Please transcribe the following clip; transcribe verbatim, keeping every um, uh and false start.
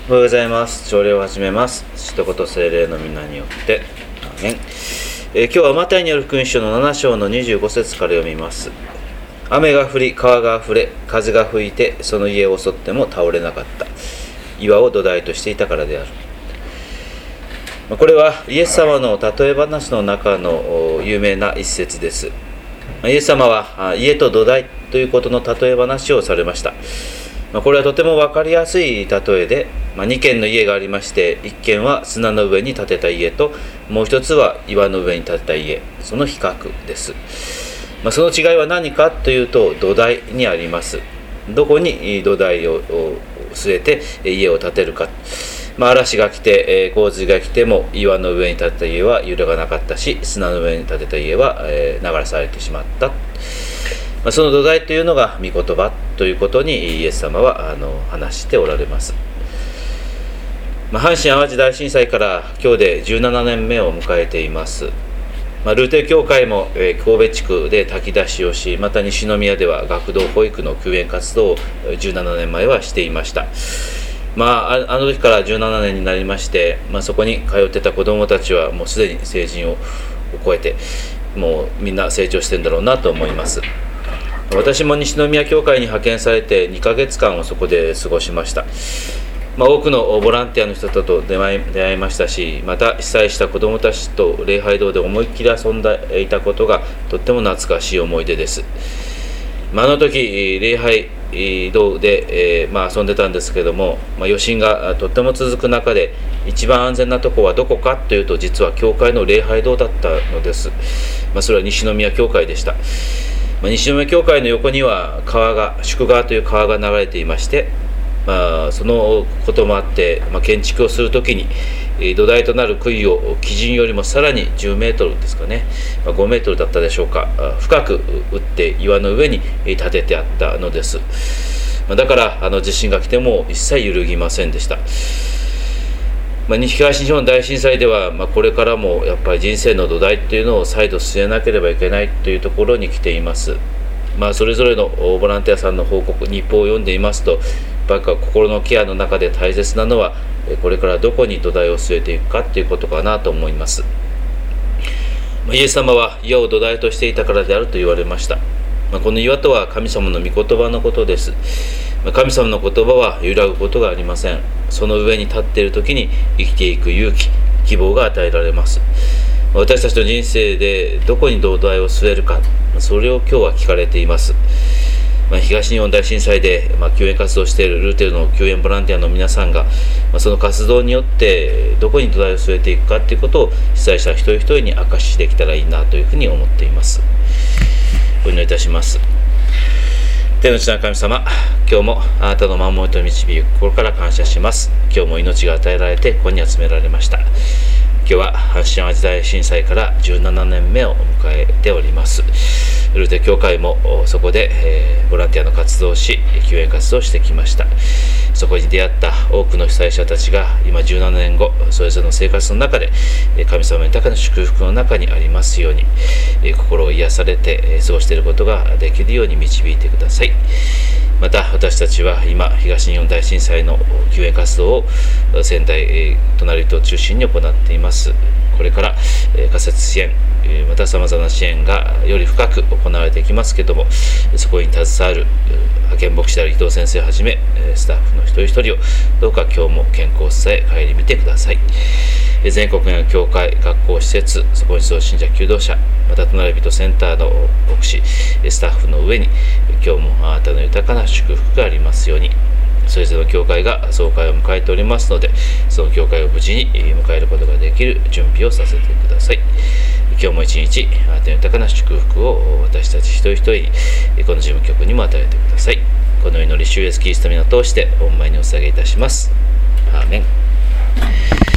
おはようございます。朝礼を始めます。一言聖霊の皆によって。アーメン。えー、今日はマタイによる福音書のなな章のにじゅうご節から読みます。雨が降り、川があふれ、風が吹いて、その家を襲っても倒れなかった。岩を土台としていたからである。これはイエス様の例え話の中の有名な一節です。イエス様は家と土台ということの例え話をされました。これはとても分かりやすい例えで、に軒の家がありまして、いっ軒は砂の上に建てた家と、もう一つは岩の上に建てた家、その比較です。その違いは何かというと、土台にあります。どこに土台を据えて家を建てるか。まあ、嵐が来て、洪水が来ても岩の上に建てた家は揺れがなかったし、砂の上に建てた家は流されてしまった。まあ、その土台というのが御言葉ということにイエス様はあの話しておられます。まあ、阪神・淡路大震災から今日でじゅうななねんめを迎えています。まあ、ルーテル教会も、えー、神戸地区で炊き出しをし、また西宮では学童保育の救援活動をじゅうななねんまえはしていました。まあ、あの時からじゅうななねんになりまして、まあ、そこに通ってた子どもたちはもうすでに成人を超えて、もうみんな成長してるんだろうなと思います。私も西宮教会に派遣されてにかげつかんをそこで過ごしました。まあ、多くのボランティアの人と出会い、出会いましたし、また被災した子どもたちと礼拝堂で思いっきり遊んでいたことがとっても懐かしい思い出です。まあ、あの時礼拝堂で、えーまあ、遊んでたんですけども、まあ、余震がとっても続く中で一番安全なところはどこかというと、実は教会の礼拝堂だったのです。まあ、それは西宮教会でした。まあ、西宮教会の横には川が宿川という川が流れていまして、まあ、そのこともあって、まあ、建築をするときに土台となる杭を基準よりもさらにじゅうメートルですかね、まあ、ごメートルだったでしょうか、深く打って岩の上に建ててあったのです。まあ、だからあの地震が来ても一切揺るぎませんでした。まあ、東日本大震災では、まあ、これからもやっぱり人生の土台というのを再度据えなければいけないというところに来ています。まあ、それぞれのボランティアさんの報告、日報を読んでいますと、やっぱり心のケアの中で大切なのは、これからどこに土台を据えていくかということかなと思います。まあ、イエス様は岩を土台としていたからであると言われました。まあ、この岩とは神様の御言葉のことです。まあ、神様の言葉は揺らぐことがありません。その上に立っている時に生きていく勇気、希望が与えられます。私たちの人生でどこに土台を据えるか、それを今日は聞かれています。まあ、東日本大震災で、まあ、救援活動をしているルーテルの救援ボランティアの皆さんが、まあ、その活動によってどこに土台を据えていくかということを被災者一人一人に証しできたらいいなというふうに思っています。お祈りいたします。天の地の神様、今日もあなたの守りと導き、心から感謝します。今日も命が与えられてここに集められました。今日は阪神・淡路大震災からじゅうななねんめを迎えております。ルーテル教会もそこで、えー、ボランティアの活動をし、救援活動をしてきました。そこに出会った多くの被災者たちが今じゅうななねんご、それぞれの生活の中で神様の豊かな祝福の中にありますように、心を癒されて過ごしていることができるように導いてください。また私たちは今東日本大震災の救援活動を仙台、隣人を中心に行っています。これから仮設支援、またさまざまな支援がより深く行われていきますけれども、そこに携わる派遣牧師である伊藤先生をはじめスタッフの一人一人をどうか今日も健康を伝え顧みてください。全国の教会、学校施設、そこに集う信者求道者、また隣人センターの牧師スタッフの上に今日もあなたの豊かな祝福がありますように。それぞれの教会が総会を迎えておりますので、その教会を無事に迎えることができる準備をさせてください。今日も一日あなたの豊かな祝福を私たち一人一人にこの事務局にも与えてください。この祈り主イエスキリストの皆を通して御前にお捧げいたします。アーメン。